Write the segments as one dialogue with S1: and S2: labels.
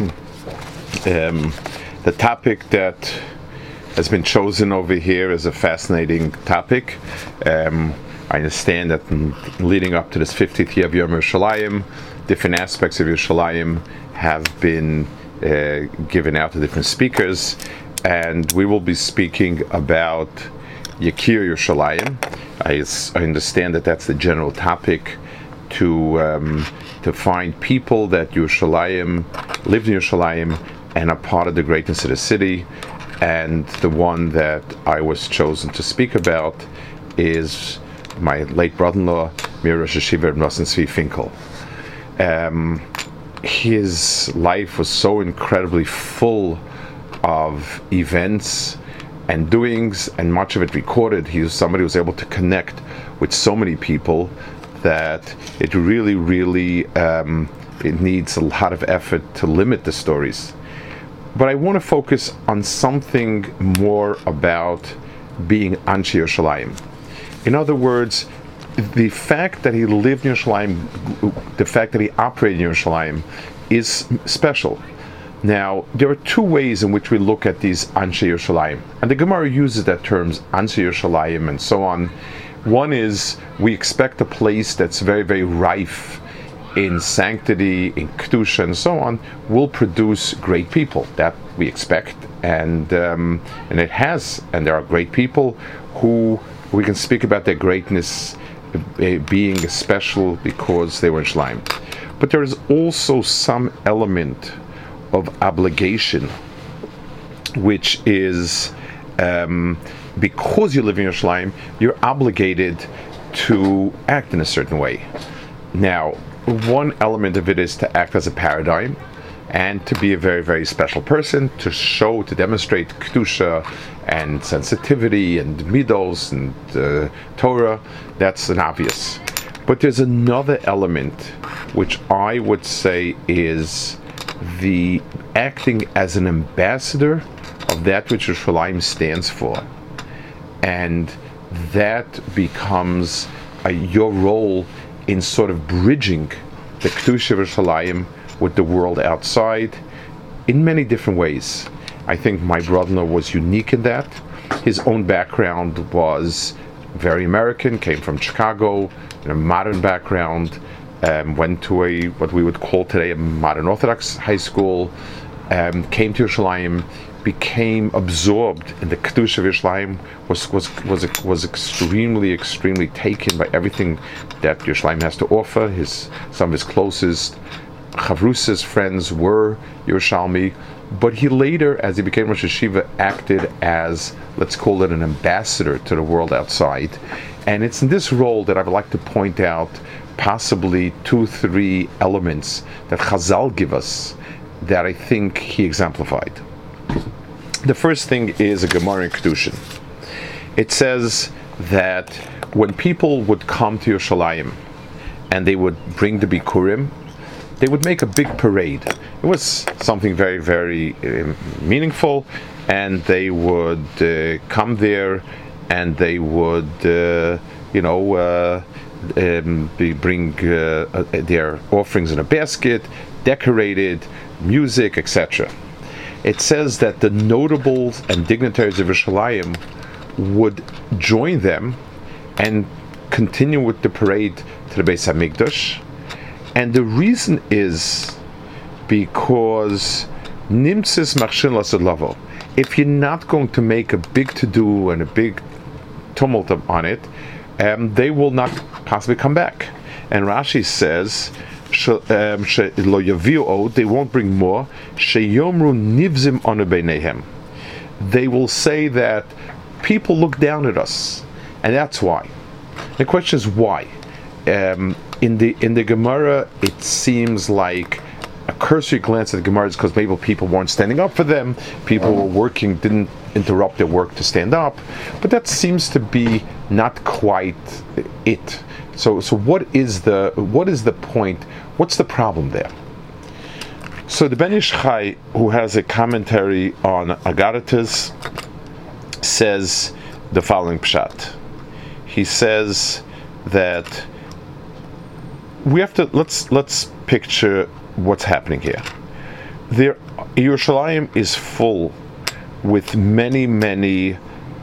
S1: The topic that has been chosen over here is a fascinating topic. I understand that leading up to this 50th year of Yom Yerushalayim, different aspects of Yerushalayim have been given out to different speakers, and we will be speaking about Yakir Yerushalayim. I understand that that's the general topic, to find people that Yerushalayim, lived in Yerushalayim and are part of the greatness of the city. And the one that I was chosen to speak about is my late brother-in-law, Mir Rosh Hashiva Nosson Tzvi Finkel. His life was so incredibly full of events and doings, and much of it recorded. He was somebody who was able to connect with so many people that it really it needs a lot of effort to limit the stories. But I want to focus on something more about being Anshe Yerushalayim. In other words, the fact that he lived in Yerushalayim, the fact that he operated in Yerushalayim, is special. Now, there are two ways in which we look at these Anshe Yerushalayim, and the Gemara uses that terms, Anshe Yerushalayim and so on. One is, we expect a place that's very, very rife in sanctity, in kedusha, and so on, will produce great people. That we expect, and it has, and there are great people who we can speak about their greatness being special because they were in Yerushalayim. But there is also some element of obligation, which is because you live in Yerushalayim, you're obligated to act in a certain way. Now, one element of it is to act as a paradigm and to be a very, very special person, to show, to demonstrate kedusha and sensitivity and midos and Torah. That's an obvious. But there's another element which I would say is the acting as an ambassador of that which Yerushalayim stands for, and that becomes your role in sort of bridging the Kedusha of Yerushalayim with the world outside in many different ways. I think my brother-in-law was unique in that. His own background was very American, came from Chicago, in a modern background, went to what we would call today a modern Orthodox high school, came to Yerushalayim, became absorbed in the Kedusha of Yerushalayim, was extremely taken by everything that Yerushalayim has to offer. Some of his closest Chavrusas friends were Yerushalmi, but he later, as he became Rosh Hashiva, acted as, let's call it, an ambassador to the world outside. And it's in this role that I would like to point out possibly 2-3 elements that Chazal give us that I think he exemplified. The first thing is a Gemara in Kedushin. It says that when people would come to Yerushalayim and they would bring the Bikurim, they would make a big parade. It was something very, very meaningful, and they would come there and they would, bring their offerings in a basket, decorated, music, etc. It says that the notables and dignitaries of Yerushalayim would join them and continue with the parade to the Beis Hamikdash. And the reason is because Nimtzis Machshin Lasod Lavo. If you're not going to make a big to-do and a big tumult on it, they will not possibly come back. And Rashi says, they won't bring more. They will say that people look down at us, and that's why. The question is why. In the Gemara, it seems like a cursory glance at the Gemara is because maybe people weren't standing up for them. People were working, didn't interrupt their work to stand up. But that seems to be not quite it. So what is the point? What's the problem there? So the Ben Ish Chai, who has a commentary on Agaritas, says the following pshat. He says that we have to let's picture what's happening here. There, Yerushalayim is full with many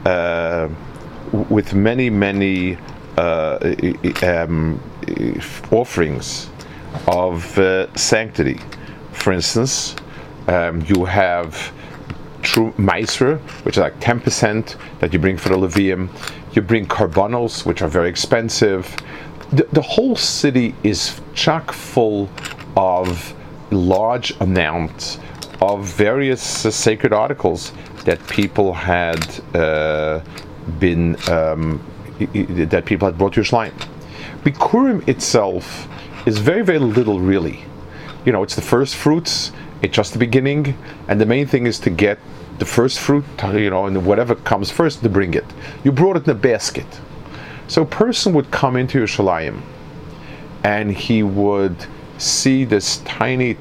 S1: offerings of sanctity. For instance, you have true Maaseh, which is like 10% that you bring for the Levium. You bring Karbanos, which are very expensive. The whole city is chock full of large amounts of various sacred articles that people had brought to Yerushalayim. Bikurim itself is very little, really. It's the first fruits. It's just the beginning, and the main thing is to get the first fruit, and whatever comes first, to bring it. You brought it in a basket. So a person would come into Yerushalayim, and he would see this tiny.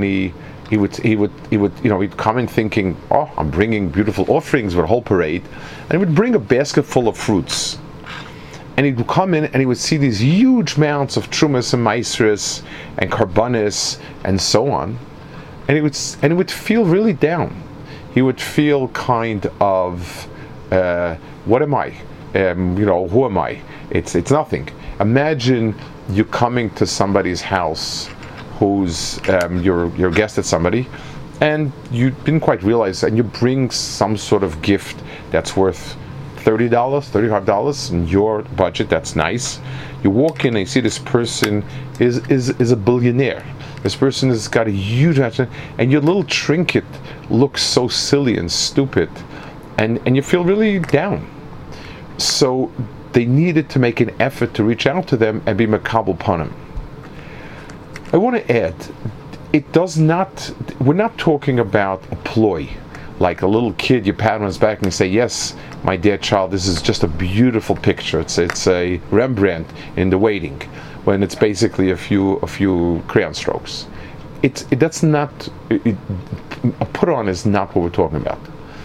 S1: He'd come in thinking, "Oh, I'm bringing beautiful offerings with a whole parade," and he would bring a basket full of fruits. And he'd come in and he would see these huge amounts of trumas and maasros and karbanis and so on, and he would feel really down. He would feel kind of, what am I? Who am I? It's nothing. Imagine you coming to somebody's house, who's you're a guest at somebody, and you didn't quite realize, and you bring some sort of gift that's worth $30, $35 in your budget. That's nice. You walk in and you see this person is a billionaire. This person has got a huge accent, and your little trinket looks so silly and stupid, and you feel really down. So they needed to make an effort to reach out to them and be makabel panim. I want to add, we're not talking about a ploy, like a little kid, you pat on his back and you say, "Yes, my dear child, this is just a beautiful picture. It's a Rembrandt in the waiting," when it's basically a few crayon strokes. That's not a put on is not what we're talking about.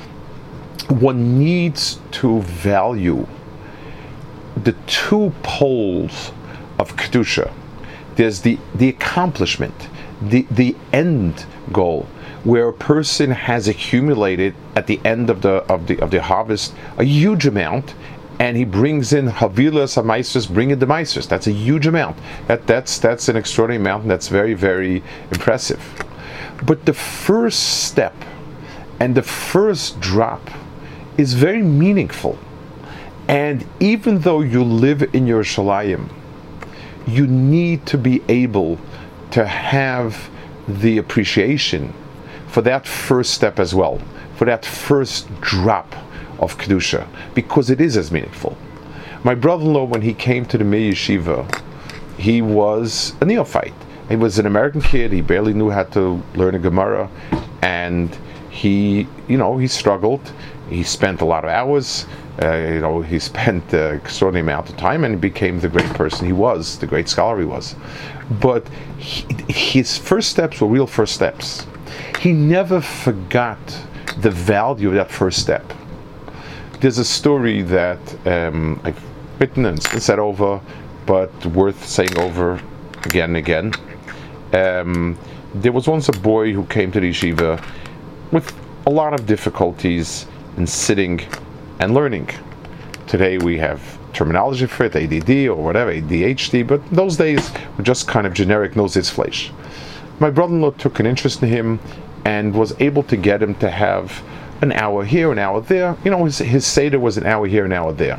S1: One needs to value the two poles of kedusha. There's the accomplishment, the end goal, where a person has accumulated at the end of the harvest a huge amount, and he brings in havilas hamaisros, bring in the maisros. That's a huge amount. That's an extraordinary amount, and that's very impressive. But the first step and the first drop is very meaningful. And even though you live in Yerushalayim, you need to be able to have the appreciation for that first step as well, for that first drop of Kedusha, because it is as meaningful. My brother-in-law, when he came to the Meir Yeshiva, he was a neophyte. He was an American kid. He barely knew how to learn a Gemara, and he struggled. He spent a lot of hours. He spent an extraordinary amount of time, and he became the great person he was, the great scholar he was. But his first steps were real first steps. He never forgot the value of that first step. There's a story that I've written and said over, but worth saying over again and again. There was once a boy who came to the yeshiva with a lot of difficulties in sitting and learning. Today we have terminology for it, ADD or whatever, ADHD, but those days were just kind of generic Nositzfleisch. My brother-in-law took an interest in him and was able to get him to have an hour here, an hour there. His Seder was an hour here, an hour there.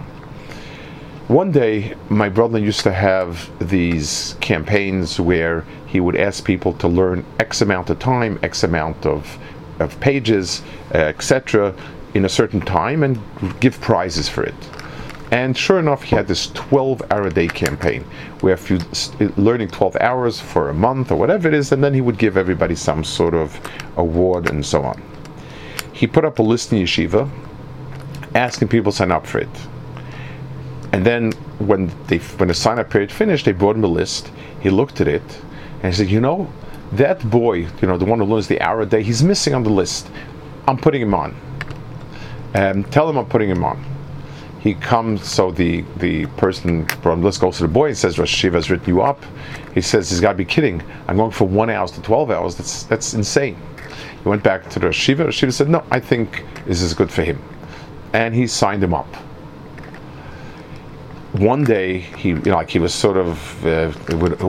S1: One day, my brother used to have these campaigns where he would ask people to learn X amount of time, X amount of pages, etc., in a certain time, and give prizes for it. And sure enough, he had this 12-hour-a-day campaign, where if you learning 12 hours for a month or whatever it is, and then he would give everybody some sort of award and so on. He put up a list in yeshiva, asking people to sign up for it. And then when the sign-up period finished, they brought him a list. He looked at it, and he said, that boy, the one who learns the hour a day, he's missing on the list. I'm putting him on. Tell him I'm putting him on. He comes, so the person from the list goes to the boy and says, Rosh Hashiva has written you up. He says, he's got to be kidding. I'm going from 1 hour to 12 hours. That's insane. He went back to the yeshiva. The yeshiva said, no, I think this is good for him. And he signed him up. One day, he was sort of with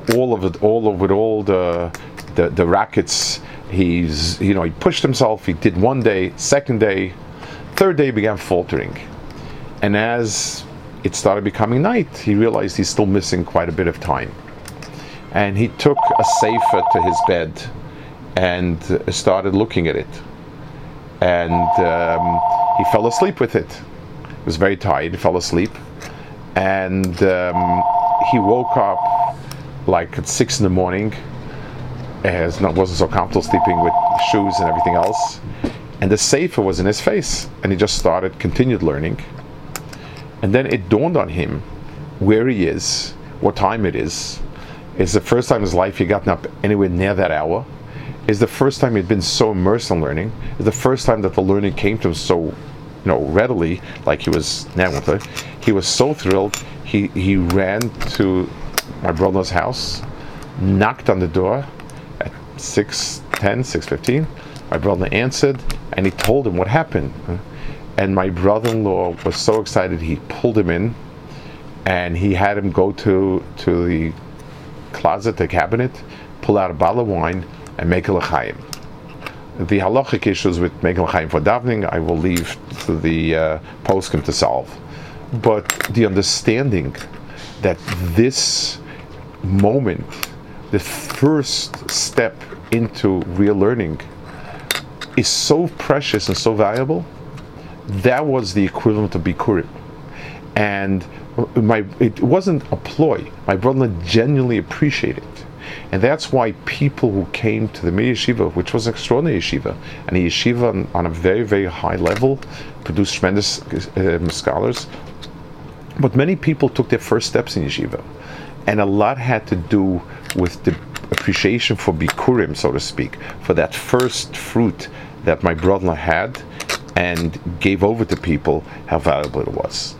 S1: all the rackets. He pushed himself. He did one day, second day, third day, began faltering, and as it started becoming night, he realized he's still missing quite a bit of time, and he took a sefer to his bed and started looking at it, and he fell asleep with it. He was very tired. He fell asleep. And he woke up like at 6 in the morning, wasn't so comfortable sleeping with shoes and everything else, and the sefer was in his face, and he just continued learning. And then it dawned on him where he is, what time it is. It's the first time in his life he'd gotten up anywhere near that hour. It's the first time he'd been so immersed in learning. It's the first time that the learning came to him so readily, like he was now with it. He was so thrilled. He ran to my brother's house, knocked on the door at 6:10, 6:15. My brother answered, and he told him what happened. And my brother-in-law was so excited, he pulled him in, and he had him go to the closet, the cabinet, pull out a bottle of wine, and make a l'chaim. The halachic issues with making l'chaim for davening, I will leave to the poskim to solve. But the understanding that this moment, the first step into real learning, is so precious and so valuable, that was the equivalent of Bikurim. And it wasn't a ploy. My brother genuinely appreciated it. And that's why people who came to the Mir Yeshiva, which was an extraordinary yeshiva, and a yeshiva on a very, very high level, produced tremendous scholars, but many people took their first steps in yeshiva. And a lot had to do with the appreciation for Bikurim, so to speak, for that first fruit that my brother had and gave over to people, how valuable it was.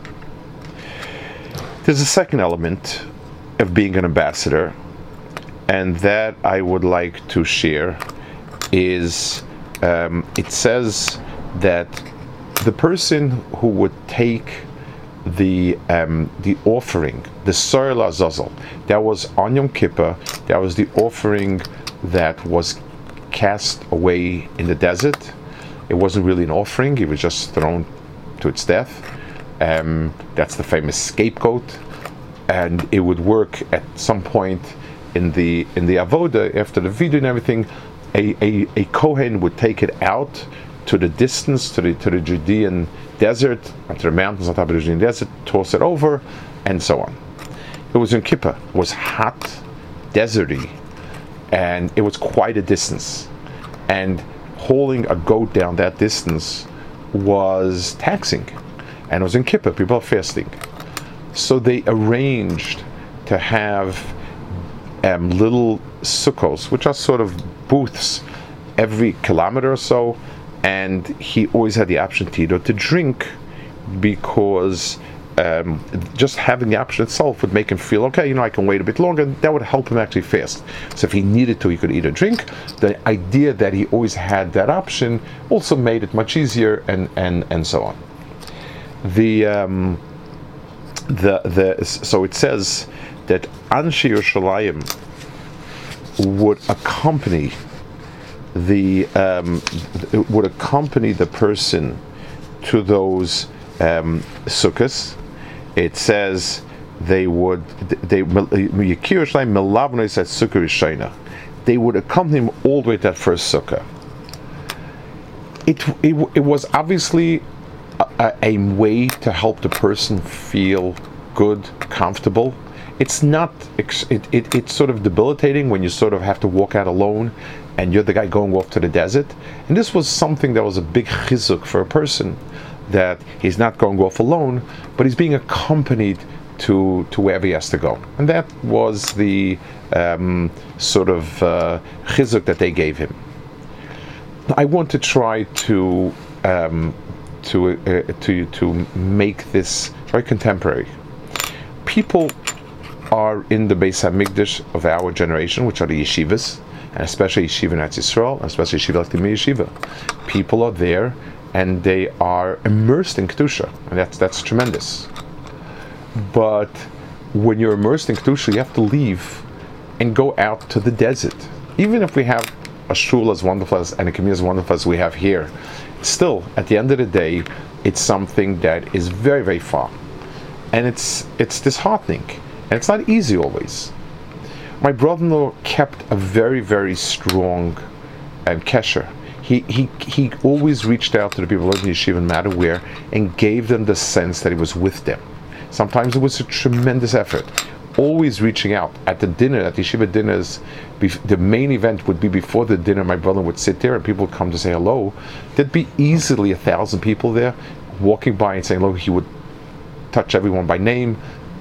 S1: There's a second element of being an ambassador, and that I would like to share is it says that the person who would take the offering, the Soil Azazel, that was on Yom Kippur, that was the offering that was cast away in the desert. It wasn't really an offering, it was just thrown to its death. That's the famous scapegoat, and it would work at some point in the avoda after the vidu and everything. A kohen would take it out to the distance, to the Judean desert, onto the mountains on top of the Judean desert, toss it over, and so on. It was in Kippur. It was hot, deserty, and it was quite a distance. And hauling a goat down that distance was taxing, and it was in Kippur. People are fasting, so they arranged to have little sukkos, which are sort of booths, every kilometer or so, and he always had the option to eat or to drink, because just having the option itself would make him feel, okay, I can wait a bit longer, and that would help him actually fast. So if he needed to, he could eat or drink. The idea that he always had that option also made it much easier, and so on. So it says that Anshe Yerushalayim would accompany the person to those sukkahs. It says they would accompany him all the way to that first sukkah. It was obviously a way to help the person feel good, comfortable. It's not. It's sort of debilitating when you sort of have to walk out alone, and you're the guy going off to the desert. And this was something that was a big chizuk for a person, that he's not going off alone, but he's being accompanied to wherever he has to go. And that was the sort of chizuk that they gave him. I want to try to make this very contemporary. People are in the Beis Hamikdash of our generation, which are the yeshivas. and especially Yeshiva in Eretz Yisrael, and especially Yeshiva like the Mir Yeshiva. People are there, and they are immersed in Kedusha, and that's tremendous. But when you're immersed in Kedusha, you have to leave and go out to the desert. Even if we have a shul as wonderful as, and a community as wonderful as we have here, still, at the end of the day, it's something that is very, very far. And it's disheartening. And it's not easy always. My brother-in-law kept a very, very strong kesher. He always reached out to the people in the yeshiva, no matter where, and gave them the sense that he was with them. Sometimes it was a tremendous effort. Always reaching out. At the dinner, at the yeshiva dinners, the main event would be before the dinner. My brother would sit there and people would come to say hello. There'd be easily 1,000 people there walking by and saying hello. He would touch everyone by name,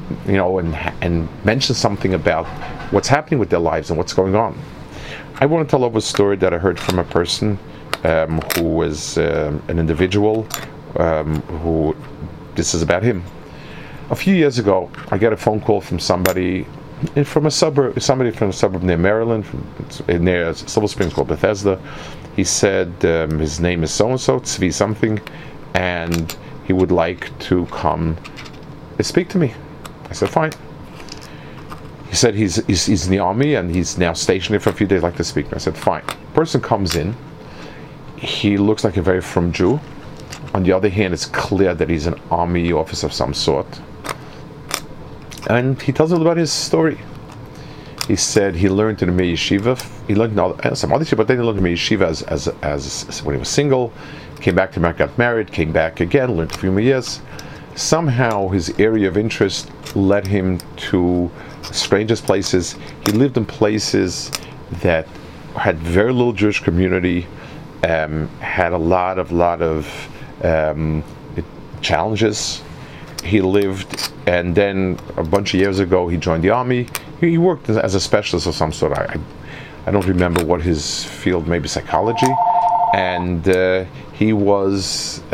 S1: and mention something about what's happening with their lives and what's going on. I want to tell over a story that I heard from a person who was an individual who, this is about him. A few years ago, I got a phone call from somebody from a suburb near Maryland, near Silver Springs called Bethesda. He said his name is so-and-so, Tzvi something, and he would like to come speak to me. I said, fine. He said he's in the army and he's now stationed there for a few days, like to speak. I said, fine. Person comes in. He looks like a very frum Jew. On the other hand, it's clear that he's an army officer of some sort. And he tells a little about his story. He said he learned in the Mir Yeshiva. He learned some other yeshiva, but then he learned in the Mir Yeshiva as when he was single. Came back to America, got married, came back again, learned a few more years. Somehow his area of interest led him to strangest places. He lived in places that had very little Jewish community, had a lot of challenges. He lived, and then a bunch of years ago he joined the army. He worked as a specialist of some sort. I don't remember what his field, maybe psychology. And he was,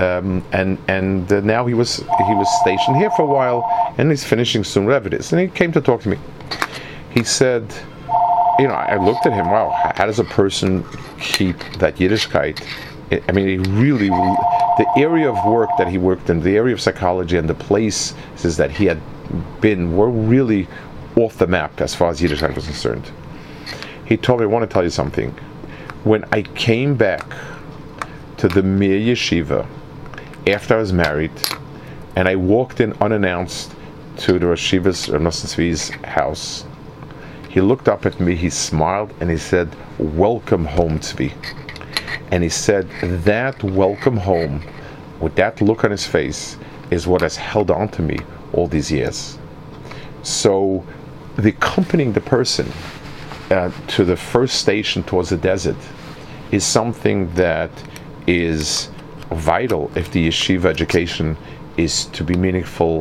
S1: now he was stationed here for a while, and he's finishing soon, whatever it is. And he came to talk to me. He said, I looked at him. Wow, how does a person keep that Yiddishkeit? I mean, he really, the area of work that he worked in, the area of psychology, and the places that he had been were really off the map as far as Yiddishkeit was concerned. He told me, I want to tell you something. When I came back to the Mir Yeshiva after I was married, and I walked in unannounced to the Rosh Yeshiva's, Nosson Tzvi's house, he looked up at me, he smiled, and he said, "Welcome home, Tzvi." And he said, that welcome home, with that look on his face, is what has held on to me all these years. So, the accompanying the person to the first station towards the desert is something that is vital if the yeshiva education is to be meaningful,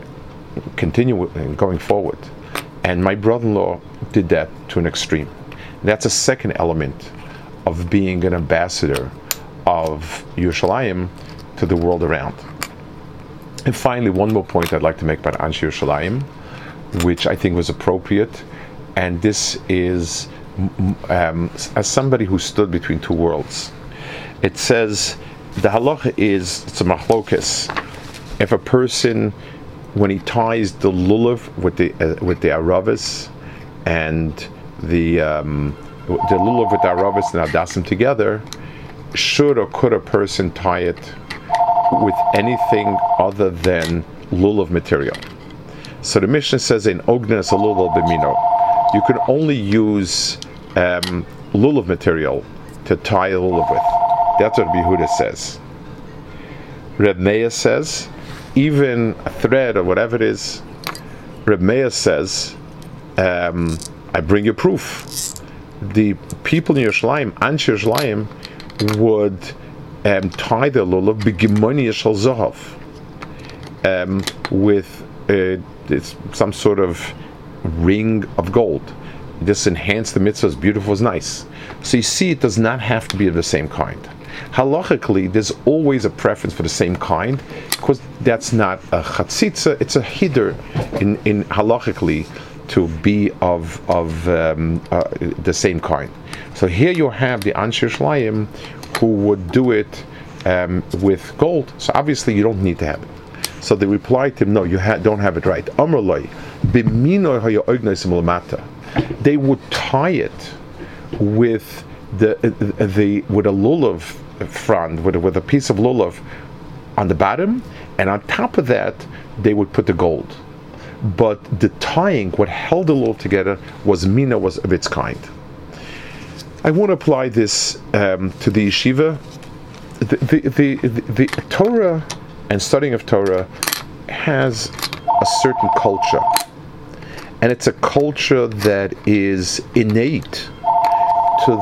S1: going forward. And my brother-in-law did that to an extreme. That's a second element of being an ambassador of Yerushalayim to the world around. And finally, one more point I'd like to make about Anshe Yerushalayim, which I think was appropriate, and this is as somebody who stood between two worlds. It says the halacha is, it's a machlokes. If a person, when he ties the lulav with the aravas and the lulav with the aravas and adasim together, should or could a person tie it with anything other than lulav material? So the Mishnah says in ognes a lulav b'mino, you can only use lulav material to tie a lulav with. That's what Yehuda says. Reb Meir says, even a thread or whatever it is, Reb Meir says, I bring you proof. The people in Yerushalayim, Anshe Yerushalayim, would tie their lulav b'gimoni shel zohav, with some sort of ring of gold. This enhanced the mitzvah, as beautiful as nice. So you see, it does not have to be of the same kind. Halachically, there's always a preference for the same kind, because that's not a chatzitza, it's a hider in halachically, to be of the same kind. So here you have the Anshe Yerushalayim who would do it with gold. So obviously you don't need to have it. So they replied to him, no, you don't have it right. They would tie it with with a lulav frond, with a piece of lulav on the bottom, and on top of that they would put the gold. But the tying, what held the lulav together, was of its kind. I want to apply this to the yeshiva. The Torah and studying of Torah has a certain culture, and it's a culture that is innate to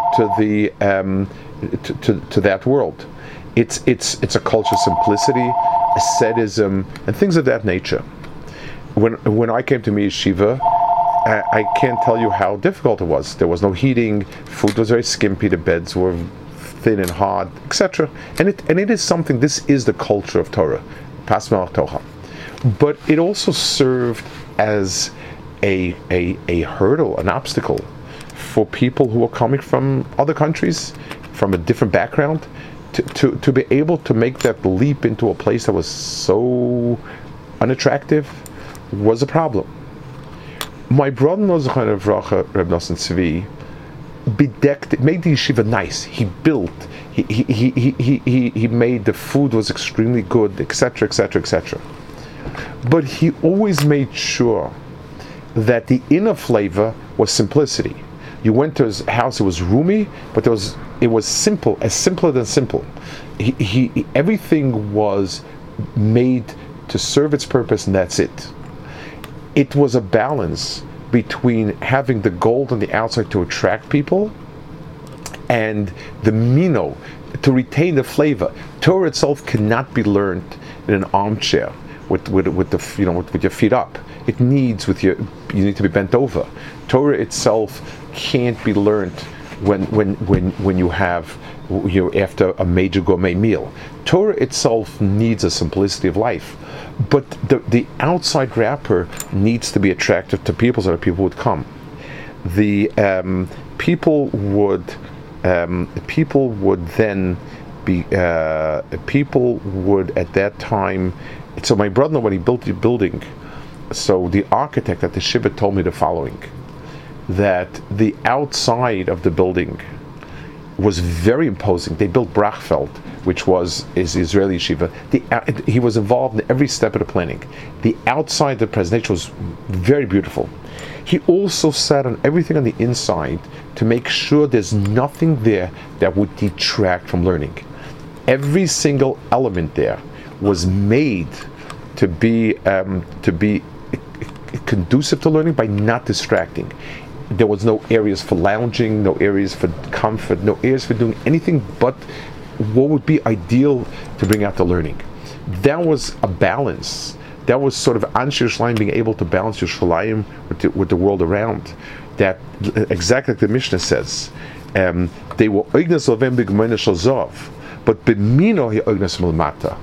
S1: that world. It's a culture of simplicity, asceticism, and things of that nature. When I came to yeshiva, I can't tell you how difficult it was. There was no heating, food was very skimpy, the beds were thin and hard, etc. And it is something. This is the culture of Torah, Pasmal Toha. But it also served as a hurdle, an obstacle for people who were coming from other countries, from a different background, to be able to make that leap into a place that was so unattractive was a problem. My brother-in-law, Zechariah Vracha, Reb Nosson Tzvi, bedecked it, made the yeshiva nice. He built, he made, the food was extremely good, etc., etc., etc. But he always made sure that the inner flavor was simplicity. You went to his house; it was roomy, but it was simple, as simpler than simple. Everything was made to serve its purpose, and that's it. It was a balance between having the gold on the outside to attract people and the mino to retain the flavor. Torah itself cannot be learned in an armchair with your feet up. It needs you need to be bent over. Torah itself can't be learned when you're after a major gourmet meal. Torah itself needs a simplicity of life, but the outside wrapper needs to be attractive to people so that people would come. The people would then be people would at that time. So my brother, when he built the building, so the architect at the Shiva told me the following: that the outside of the building was very imposing. They built Brachfeld, which was Israeli yeshiva. He was involved in every step of the planning. The outside, the presentation was very beautiful. He also sat on everything on the inside to make sure there's nothing there that would detract from learning. Every single element there was made to be conducive to learning by not distracting. There was no areas for lounging, no areas for comfort, no areas for doing anything but what would be ideal to bring out the learning. That was a balance. That was sort of Anshe Yerushalayim, being able to balance Yerushalayim with the world around. That, exactly like the Mishnah says, they were oignas lovem b'gemeina shel zav, but b'mino he oignas milmata.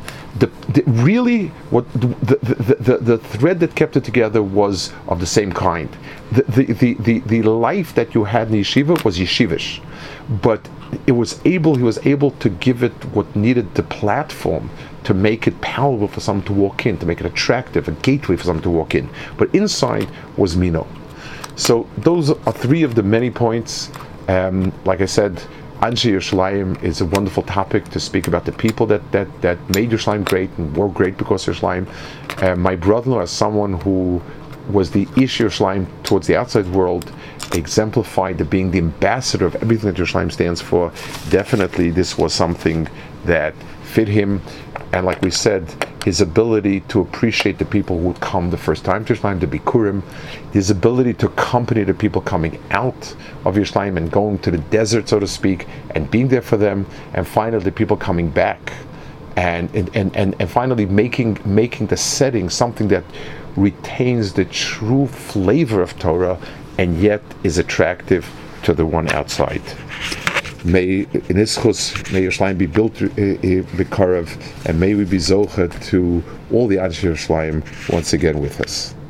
S1: The thread that kept it together was of the same kind. The life that you had in yeshiva was yeshivish, but he was able to give it what needed the platform to make it palatable for someone to walk in, to make it attractive, a gateway for someone to walk in. But inside was Mino. So those are three of the many points. Like I said, Anshe Yerushalayim is a wonderful topic to speak about the people that made Yerushalayim great and were great because of Yerushalayim. My brother-in-law, as someone who was the Ish Yerushalayim towards the outside world, exemplified being the ambassador of everything that Yerushalayim stands for. Definitely this was something that fit him, and like we said, his ability to appreciate the people who would come the first time to Yerushalayim, to Bikurim, his ability to accompany the people coming out of Yerushalayim and going to the desert, so to speak, and being there for them, and finally the people coming back, and finally making the setting something that retains the true flavor of Torah and yet is attractive to the one outside. May in Ischus, may Yerushalayim be built B'Karav, and may we be zocha to all the Anshe Yerushalayim once again with us.